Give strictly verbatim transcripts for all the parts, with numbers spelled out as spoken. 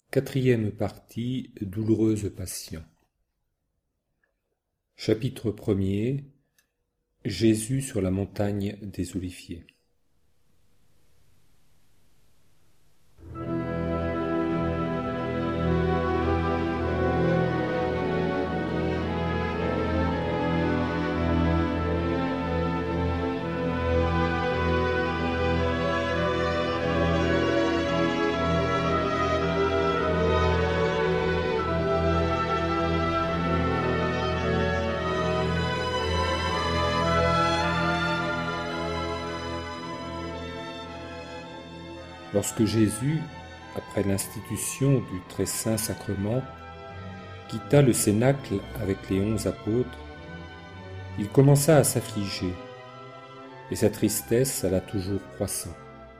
Quatrième partie. Douloureuse passion. Chapitre premier. Jésus sur la montagne des Oliviers. Lorsque Jésus, après l'institution du très saint sacrement, quitta le cénacle avec les onze apôtres, il commença à s'affliger, et sa tristesse alla toujours croissant.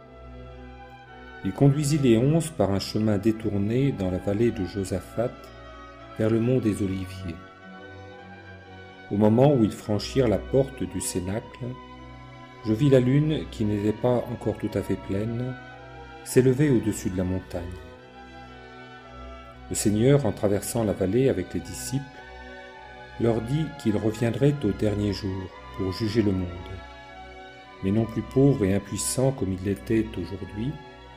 Il conduisit les onze par un chemin détourné dans la vallée de Josaphat vers le mont des Oliviers. Au moment où ils franchirent la porte du cénacle, je vis la lune, qui n'était pas encore tout à fait pleine, s'élever au-dessus de la montagne. Le Seigneur, en traversant la vallée avec les disciples, leur dit qu'il reviendrait au dernier jour pour juger le monde, mais non plus pauvre et impuissant comme il l'était aujourd'hui,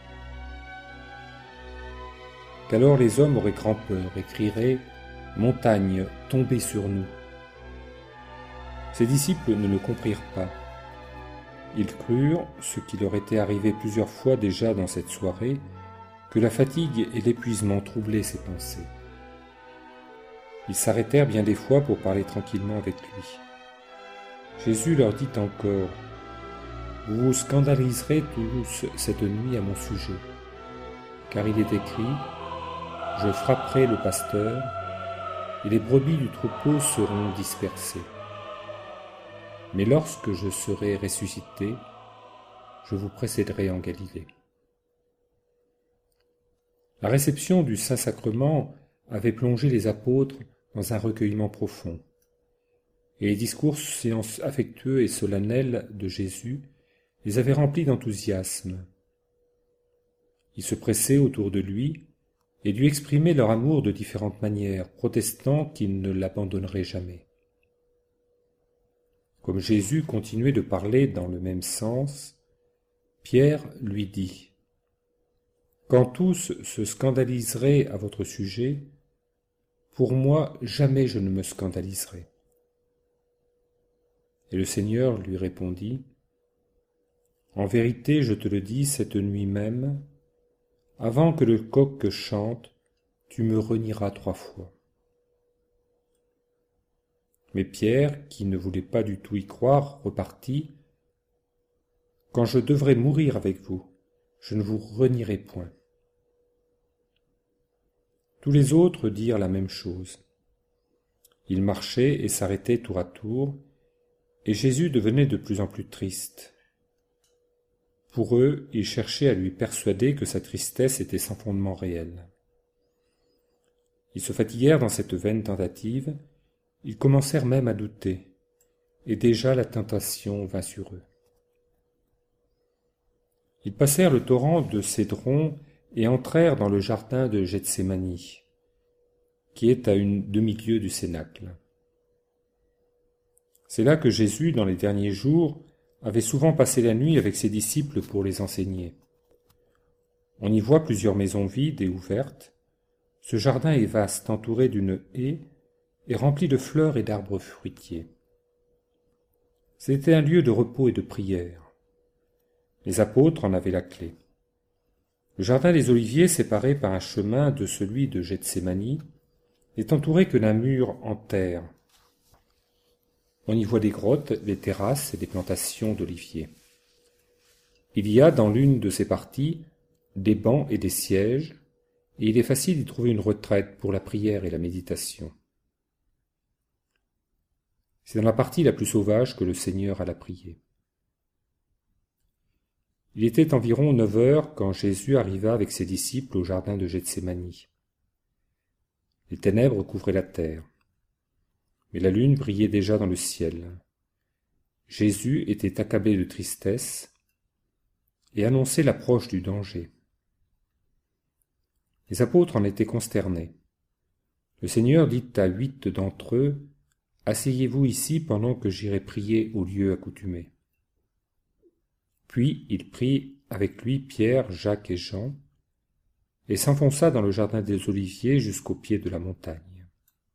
qu'alors les hommes auraient grand-peur et crieraient « Montagne, tombez sur nous !» Ses disciples ne le comprirent pas. Ils crurent, ce qui leur était arrivé plusieurs fois déjà dans cette soirée, que la fatigue et l'épuisement troublaient ses pensées. Ils s'arrêtèrent bien des fois pour parler tranquillement avec lui. Jésus leur dit encore « Vous vous scandaliserez tous cette nuit à mon sujet, car il est écrit « Je frapperai le pasteur, et les brebis du troupeau seront dispersées. » Mais lorsque je serai ressuscité, je vous précéderai en Galilée. La réception du Saint-Sacrement avait plongé les apôtres dans un recueillement profond, et les discours affectueux et solennels de Jésus les avaient remplis d'enthousiasme. Ils se pressaient autour de lui et lui exprimaient leur amour de différentes manières, protestant qu'ils ne l'abandonneraient jamais. Comme Jésus continuait de parler dans le même sens, Pierre lui dit « Quand tous se scandaliseraient à votre sujet, pour moi jamais je ne me scandaliserai. » Et le Seigneur lui répondit « En vérité, je te le dis, cette nuit même, avant que le coq chante, tu me renieras trois fois. » Mais Pierre, qui ne voulait pas du tout y croire, repartit « Quand je devrais mourir avec vous, je ne vous renierai point. » Tous les autres dirent la même chose. Ils marchaient et s'arrêtaient tour à tour, et Jésus devenait de plus en plus triste. Pour eux, ils cherchaient à lui persuader que sa tristesse était sans fondement réel. Ils se fatiguèrent dans cette vaine tentative. Ils commencèrent même à douter, et déjà la tentation vint sur eux. Ils passèrent le torrent de Cédron et entrèrent dans le jardin de Gethsémani, qui est à une demi-lieue du cénacle. C'est là que Jésus, dans les derniers jours, avait souvent passé la nuit avec ses disciples pour les enseigner. On y voit plusieurs maisons vides et ouvertes. Ce jardin est vaste, entouré d'une haie, et rempli de fleurs et d'arbres fruitiers. C'était un lieu de repos et de prière. Les apôtres en avaient la clé. Le jardin des Oliviers, séparé par un chemin de celui de Gethsémani, n'est entouré que d'un mur en terre. On y voit des grottes, des terrasses et des plantations d'oliviers. Il y a dans l'une de ces parties des bancs et des sièges, et il est facile d'y trouver une retraite pour la prière et la méditation. C'est dans la partie la plus sauvage que le Seigneur alla prier. Il était environ neuf heures quand Jésus arriva avec ses disciples au jardin de Gethsémani. Les ténèbres couvraient la terre, mais la lune brillait déjà dans le ciel. Jésus était accablé de tristesse et annonçait l'approche du danger. Les apôtres en étaient consternés. Le Seigneur dit à huit d'entre eux, « Asseyez-vous ici pendant que j'irai prier au lieu accoutumé. » Puis il prit avec lui Pierre, Jacques et Jean, et s'enfonça dans le jardin des Oliviers jusqu'au pied de la montagne.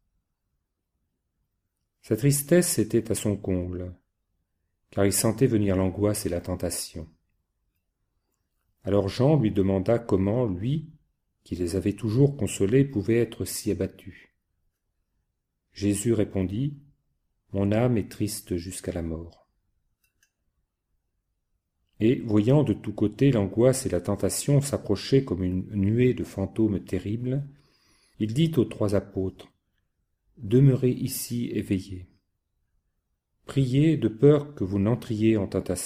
Sa tristesse était à son comble, car il sentait venir l'angoisse et la tentation. Alors Jean lui demanda comment lui, qui les avait toujours consolés, pouvait être si abattu. Jésus répondit, « Mon âme est triste jusqu'à la mort. » Et, voyant de tous côtés l'angoisse et la tentation s'approcher comme une nuée de fantômes terribles, il dit aux trois apôtres, « Demeurez ici éveillés. Priez de peur que vous n'entriez en tentation. »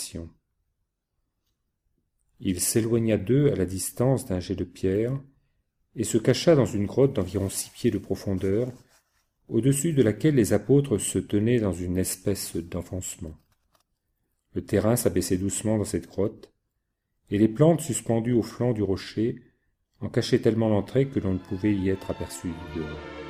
Il s'éloigna d'eux à la distance d'un jet de pierre et se cacha dans une grotte d'environ six pieds de profondeur, au-dessus de laquelle les apôtres se tenaient dans une espèce d'enfoncement. Le terrain s'abaissait doucement dans cette grotte, et les plantes suspendues au flanc du rocher en cachaient tellement l'entrée que l'on ne pouvait y être aperçu du dehors.